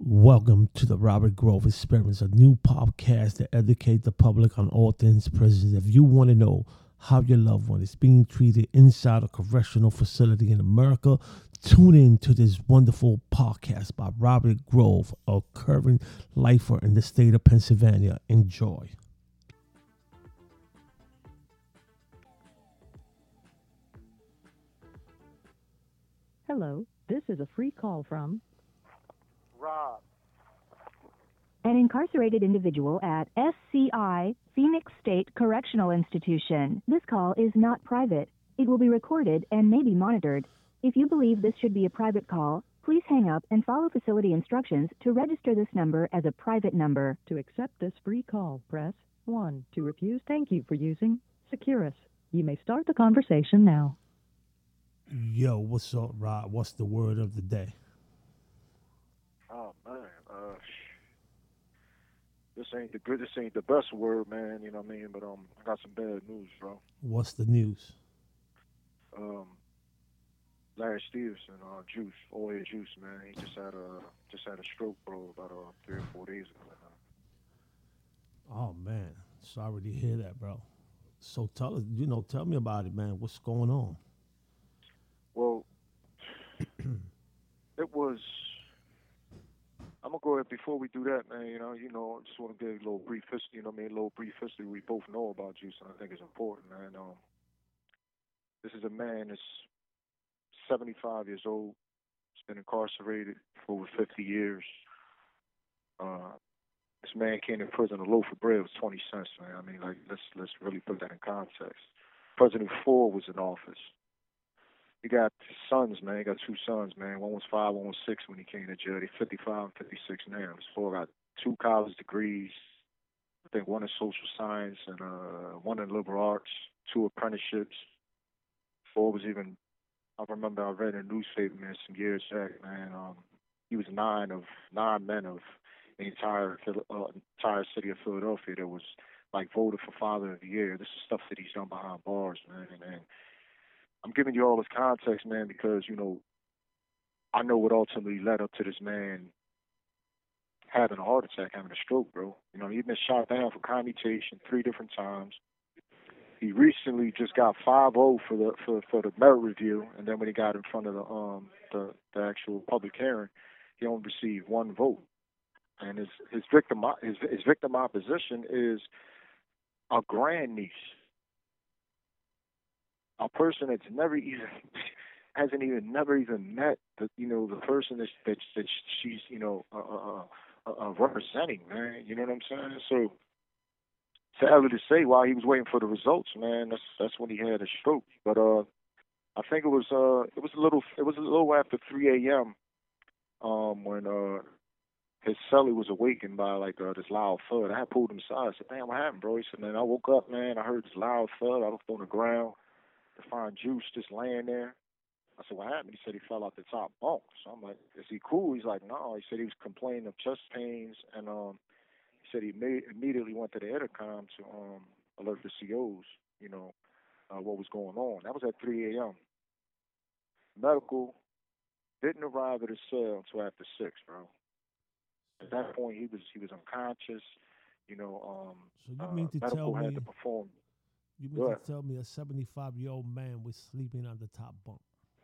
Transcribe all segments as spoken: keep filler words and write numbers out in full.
Welcome to the Robert Grove Experience, a new podcast that educates the public on all things prisons. If you want to know how your loved one is being treated inside a correctional facility in America, tune in to this wonderful podcast by Robert Grove, a current lifer in the state of Pennsylvania. Enjoy. Hello, this is a free call from Rob. an incarcerated individual at S C I, Phoenix State Correctional Institution. This call is not private. It will be recorded and may be monitored. If you believe this should be a private call, please hang up and follow facility instructions to register this number as a private number. To accept this free call, press one. To refuse, thank you for using Securus. You may start the conversation now. Yo, what's up, Rob? What's the word of the day? Oh man, uh, this ain't the good. This ain't the best word, man. You know what I mean? But um, I got some bad news, bro. What's the news? Um, Larry Stevenson, uh, Juice, oil Juice, man. He just had a just had a stroke, bro, about uh three or four days ago. Man. Oh man, sorry to hear that, bro. So tell us, you know, tell me about it, man. What's going on? Well, it was. I'm gonna go ahead before we do that, man. You know, you know, I just want to give a little brief history. You know, what I mean, a little brief history we both know about Juice, and I think it's important, man. Um, this is a man that's seventy-five years old. He's been incarcerated for over fifty years. Uh, this man came to prison. A loaf of bread was twenty cents, man. I mean, like, let's let's really put that in context. President Ford was in office. He got sons, man. He got two sons, man. One was five, one was six when he came to jail. They're fifty-five and fifty-six now. His four got two college degrees. I think one in social science and uh, one in liberal arts, two apprenticeships. Four was even, I remember I read in a newspaper, man, some years back, man. Um, he was nine of nine men of the entire uh, entire city of Philadelphia that was like voted for Father of the Year. This is stuff that he's done behind bars, man. And, and I'm giving you all this context, man, because, you know, I know what ultimately led up to this man having a heart attack, having a stroke, bro. You know, he'd been shot down for commutation three different times. He recently just got five oh for the for, for the merit review, and then when he got in front of the um the, the actual public hearing, he only received one vote. And his his victim his his victim opposition is a grandniece. A person that's never even hasn't even never even met the you know the person that that that she's you know uh, uh, uh, uh, representing, man. You know what I'm saying? So sadly to say, while he was waiting for the results, man, that's that's when he had a stroke. But uh, I think it was uh it was a little it was a little after three a.m. um when uh his cellie was awakened by like uh, this loud thud. I had pulled him aside. I said, "Damn, what happened, bro?" He said, "Man, I woke up, man. I heard this loud thud. I looked on the ground to find Juice just laying there." I said, "What happened?" He said he fell out the top bunk. So I'm like, "Is he cool?" He's like, "No." He said he was complaining of chest pains, and um, he said he made, immediately went to the intercom to um alert the C Os, you know, uh, what was going on. That was at three a.m. Medical didn't arrive at his cell until after six, bro. At that point, he was he was unconscious. You know, um, So you uh, mean to tell medical had me, to perform. you mean to But tell me a seventy-five-year-old man was sleeping on the top bunk?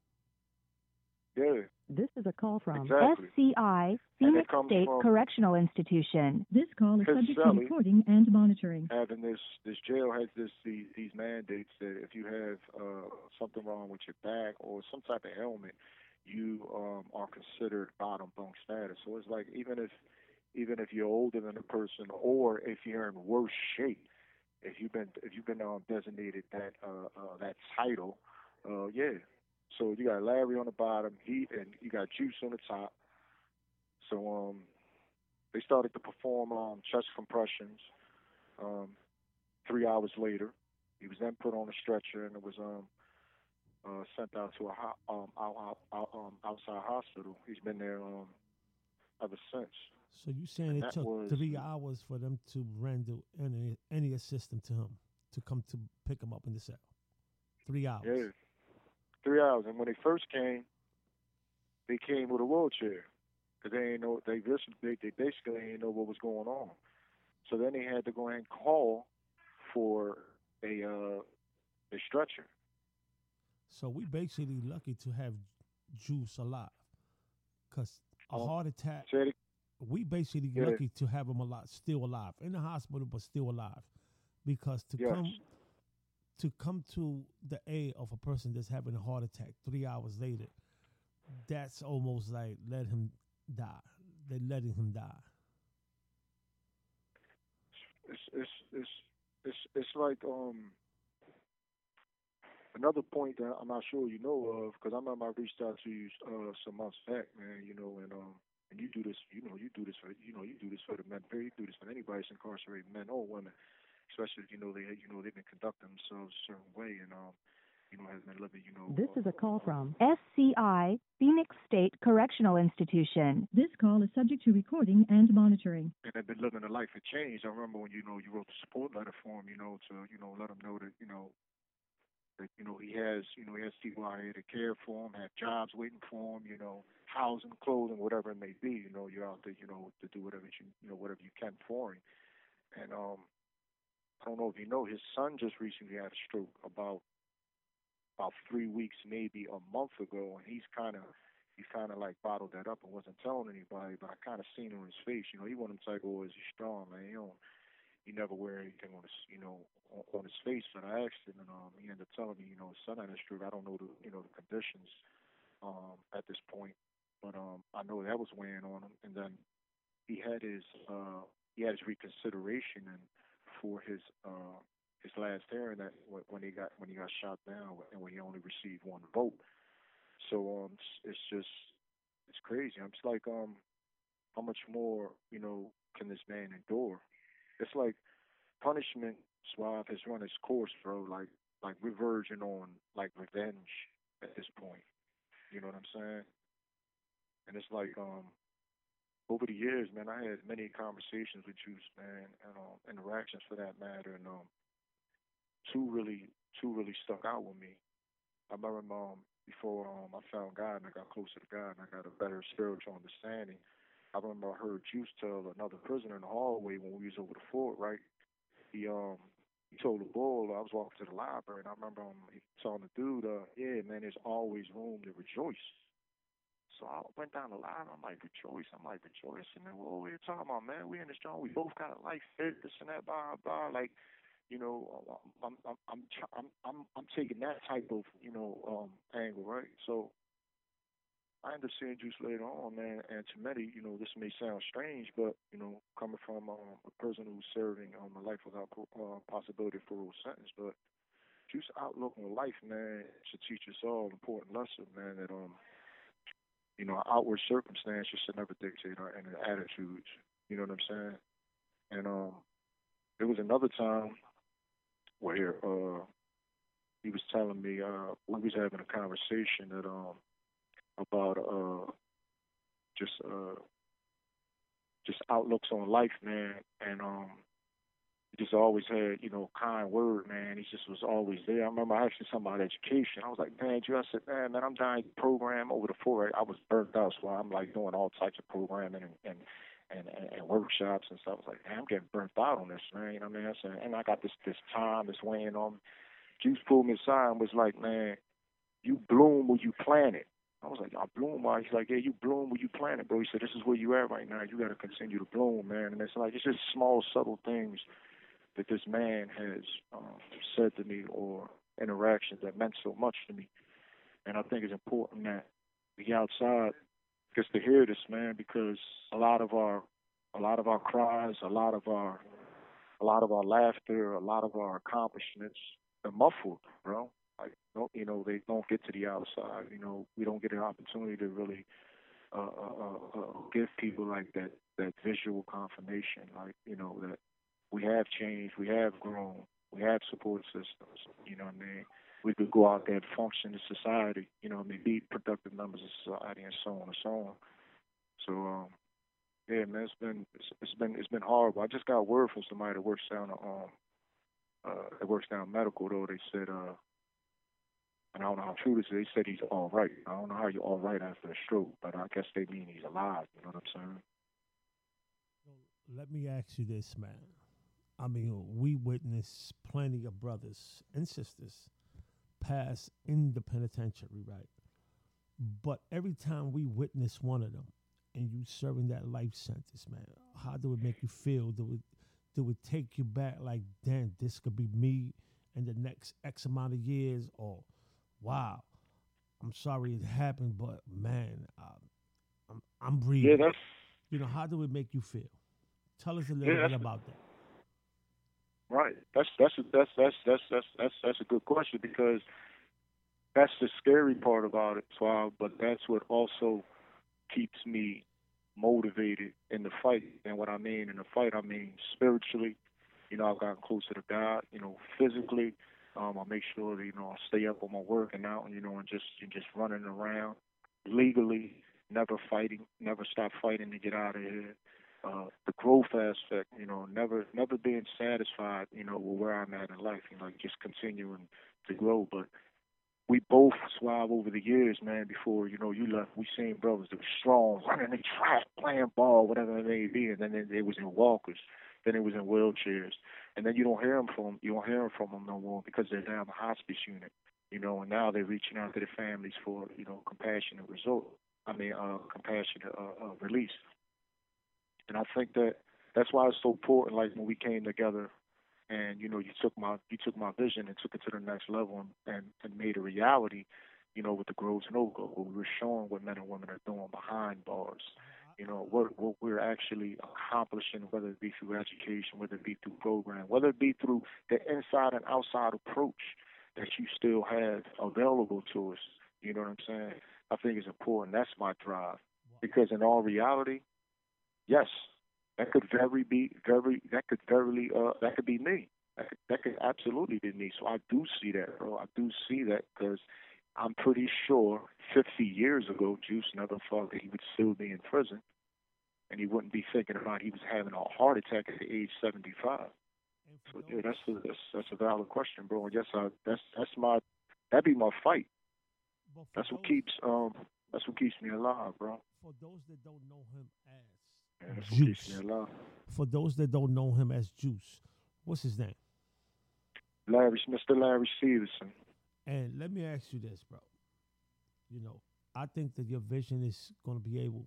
yeah, This is a call from exactly. S C I, And Phoenix it comes State from Correctional Institution. This call is his subject to cellie recording and monitoring. having this this jail has this these, these mandates that if you have uh, something wrong with your back or some type of ailment, you um, are considered bottom bunk status. So it's like even if even if you're older than a person or if you're in worse shape, if you've been if you've been um, designated that uh, uh, that title, uh, yeah. So you got Larry on the bottom, he and you got Juice on the top. So um, they started to perform um, chest compressions. Um, Three hours later, he was then put on a stretcher and it was um uh, sent out to a ho- um, out, out, out, um, outside hospital. He's been there um ever since, So you saying and it that took was three hours for them to render any any assistance to him to come to pick him up in the cell? Three hours. yeah three hours. And when they first came, they came with a wheelchair. because they ain't know they basically they, they basically ain't know what was going on. So then they had to go ahead and call for a uh, a stretcher. So we basically lucky to have Juice alive, cause a Um, heart attack. said it, We basically yeah, lucky to have him alive, still alive in the hospital, but still alive, because to yes, come to come to the aid of a person that's having a heart attack three hours later, that's almost like let him die. They're letting him die. it's it's it's it's it's like um another point that I'm not sure you know of, because I remember I reached out to you uh, some months back, man. You know, and um, and you do this, you know, you do this for, you know, you do this for the men. Period. You do this for anybody that's incarcerated, men or women, especially if, you know they, you know, they've been conducting themselves a certain way, and um, you know, has been living, you know, This is a call uh, uh, from S C I, Phoenix State Correctional Institution. This call is subject to recording and monitoring. and have been living a life of change. I remember when you know you wrote the support letter for him, you know, to you know let him know that you know that you know he has you know he has people out here to care for him, have jobs waiting for him, you know, housing, clothing, whatever it may be. You know, you're out there, you know, to do whatever you you know whatever you can for him. And um, I don't know if you know, his son just recently had a stroke about about three weeks, maybe a month ago, and he's kind of he's kind of like bottled that up and wasn't telling anybody. But I kind of seen on his face, you know, he one of them type of boys. He's strong, man. He don't he never wear anything on his, you know, on, on his face. And I asked him, and um, he ended up telling me, you know, his son had a stroke. I don't know the, you know, the conditions um at this point, but um, I know that was weighing on him. And then he had his uh he had his reconsideration and for his uh his last hearing that when when he got when he got shot down and when he only received one vote. So um, it's, it's just it's crazy. I'm just like um, how much more you know can this man endure? It's like punishment suave has run its course, bro. Like like we're verging on like revenge at this point. You know what I'm saying? And it's like um over the years, man, I had many conversations with Juice, man, and um, interactions for that matter, and um, two really two really stuck out with me. I remember um before um I found God and I got closer to God and I got a better spiritual understanding. I remember I heard Juice tell another prisoner in the hallway when we was over the fort, right? He um he told the bull I was walking to the library and I remember um he telling the dude, uh, yeah, man, there's always room to rejoice. So I went down the line. I'm like, rejoice. I'm like, rejoice. And then, what are you talking about, man? We in the strong. We both got a life fit, this and that, blah, blah. Like, you know, I'm, I'm, I'm, I'm, I'm, I'm taking that type of, you know, um, angle, right? So I ended up seeing Juice later on, man. And to many, you know, this may sound strange, but you know, coming from um, a person who's serving um, a life without uh, possibility of parole sentence, but Juice outlook on life, man, should teach us all an important lesson, man. That um, you know, our outward circumstances should never dictate our inner attitudes. You know what I'm saying? And um, there was another time where uh, he was telling me uh, we was having a conversation that um about uh just uh just outlooks on life, man, and um he just always had, you know, kind word, man. He just was always there. I remember asking somebody about education. I was like, man, Drew, I said, man, man, I'm dying to program over the four. I was burnt out, so I'm like doing all types of programming and and, and, and, and workshops and stuff. I was like, man, I'm getting burnt out on this, man. You know what I mean? I said, and I got this this time that's weighing on me. Juice pulled me aside and was like, man, you bloom where you plant it. I was like, I bloom why? He's like, yeah, you bloom where you plant it, bro. He said, this is where you at right now. You got to continue to bloom, man. And it's like, it's just small, subtle things that this man has um, said to me or interactions that meant so much to me. And I think it's important that the outside gets to hear this, man, because a lot of our, a lot of our cries, a lot of our, a lot of our laughter, a lot of our accomplishments are muffled, bro. Like, don't, you know, they don't get to the outside. You know, we don't get an opportunity to really uh, uh, uh, uh, give people like that that visual confirmation, like, you know, that we have changed, we have grown, we have support systems. You know what I mean? We could go out there and function in society. You know what I mean? Be productive members of society, and so on and so on. So, um, yeah, man, it's been it's, it's been it's been horrible. I just got word from somebody that works down um uh that works down medical though. They said uh And I don't know how true this is. They said he's all right. I don't know how you're all right after a stroke, but I guess they mean he's alive. You know what I'm saying? Let me ask you this, man. I mean, we witness plenty of brothers and sisters pass in the penitentiary, right? But every time we witness one of them and you serving that life sentence, man, how do it make you feel? Do it, do it take you back like, damn, this could be me in the next X amount of years? Or, wow, I'm sorry it happened, but man, uh, I'm, I'm breathing. Yeah, that's You know, how do it make you feel? Tell us a little yeah, bit that's about that. right. That's that's a, that's that's that's that's that's that's a good question because that's the scary part about it, Swab. But that's what also keeps me motivated in the fight. And what I mean in the fight, I mean spiritually. You know, I've gotten closer to God. You know, physically, um, I make sure that you know I stay up on my working out. You know, and just and just running around legally, never fighting, never stop fighting to get out of here. Uh, the growth aspect, you know, never never being satisfied, you know, with where I'm at in life, you know, just continuing to grow. But we both swab over the years, man, before, you know, you left, we seen brothers that were strong, running the track, playing ball, whatever it may be, and then they, they was in walkers, then it was in wheelchairs. And then you don't hear them from you don't hear them from them no more because they're down the hospice unit, you know, and now they're reaching out to their families for, you know, compassionate result. I mean, uh, compassionate uh, uh, release. And I think that that's why it's so important. Like when we came together, and you know, you took my you took my vision and took it to the next level, and, and, and made a reality. You know, with the Groves No Go, where we were showing what men and women are doing behind bars. You know, what what we're actually accomplishing, whether it be through education, whether it be through program, whether it be through the inside and outside approach that you still have available to us. You know what I'm saying? I think it's important. That's my drive, because in all reality, yes, that could very be very that could very uh that could be me. That could, that could absolutely be me. So I do see that, bro. I do see that because I'm pretty sure fifty years ago, Juice never thought that he would still be in prison, and he wouldn't be thinking about he was having a heart attack at the age seventy-five. So yeah, that's a, that's that's a valid question, bro. And yes, I that's that's my that'd be my fight. That's what keeps um that's what keeps me alive, bro. For those that don't know him as Yeah, that's what keeps Juice. me alive. For those that don't know him as Juice, what's his name? Larry, Mister Larry Stevenson. And let me ask you this, bro. You know, I think that your vision is going to be able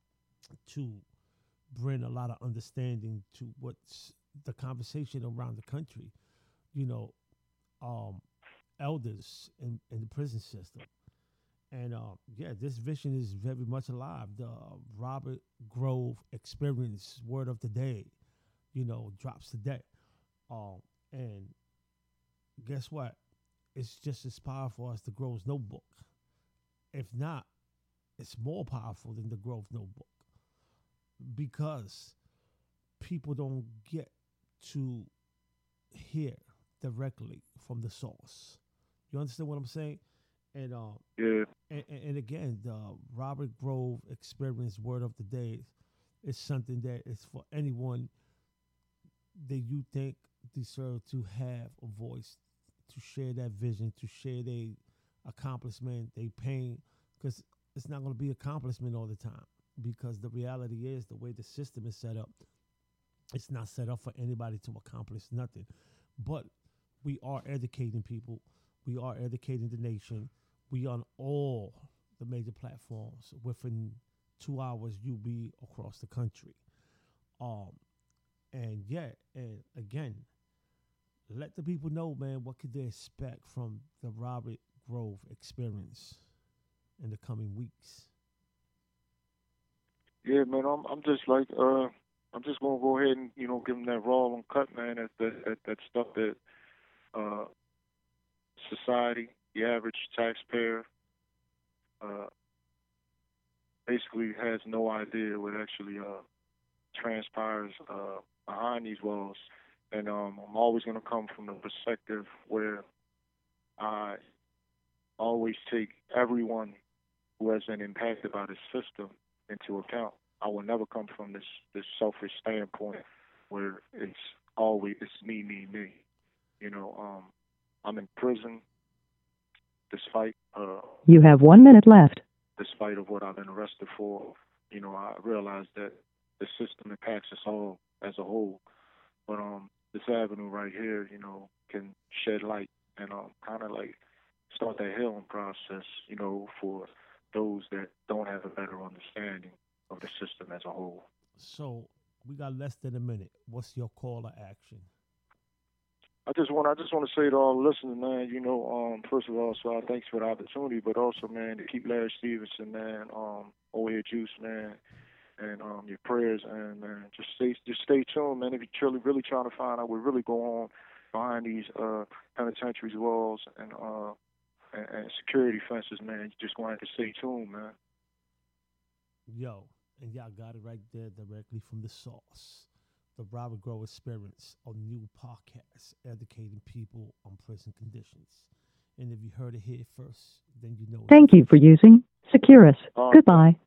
to bring a lot of understanding to what's the conversation around the country. You know, um, elders in, in the prison system. And uh, yeah, this vision is very much alive. The uh, Robert Grove Experience Word of the Day, you know, drops today. Um, and guess what? It's just as powerful as the Grove's Notebook. If not, it's more powerful than the Grove Notebook because people don't get to hear directly from the source. You understand what I'm saying? And uh, Yeah. and, and again, the Robert Grove Experience Word of the Day is something that is for anyone that you think deserve to have a voice, to share that vision, to share their accomplishment, their pain, because it's not going to be accomplishment all the time. Because the reality is, the way the system is set up, it's not set up for anybody to accomplish nothing. But we are educating people. We are educating the nation. We on all the major platforms. Within two hours, you'll be across the country. Um, and yeah, and again, let the people know, man, what could they expect from the Robert Grove Experience in the coming weeks. Yeah, man, I'm I'm just like uh I'm just gonna go ahead and you know give them that raw and cut, man. That that that, that stuff that uh society, the average taxpayer, uh basically has no idea what actually uh transpires uh behind these walls. And um I'm always gonna come from the perspective where I always take everyone who has been impacted by the system into account. I will never come from this, this selfish standpoint where it's always it's me, me, me. You know, um, I'm in prison. despite uh, You have one minute left. despite of what I've been arrested for, you know, I realize that the system impacts us all as a whole. But um, this avenue right here, you know, can shed light and um, kind of like start that healing process, you know, for those that don't have a better understanding of the system as a whole. So we got less than a minute. What's your call to action? I just want I just want to say to all the listeners, man, you know, um, first of all, so I thanks for the opportunity, but also, man, to keep Larry Stevenson, man, um, Old Head Juice, man, and um, your prayers, and man, just stay just stay tuned, man. If you're truly really trying to find out what really go on behind these uh, penitentiaries walls and uh, and, and security fences, man, you just going to have to stay tuned, man. Yo, and y'all got it right there directly from the source. The Robert Grove Experience, a new podcast educating people on prison conditions. And if you heard it here first, then you know. Thank you for using Securus. Uh, Goodbye.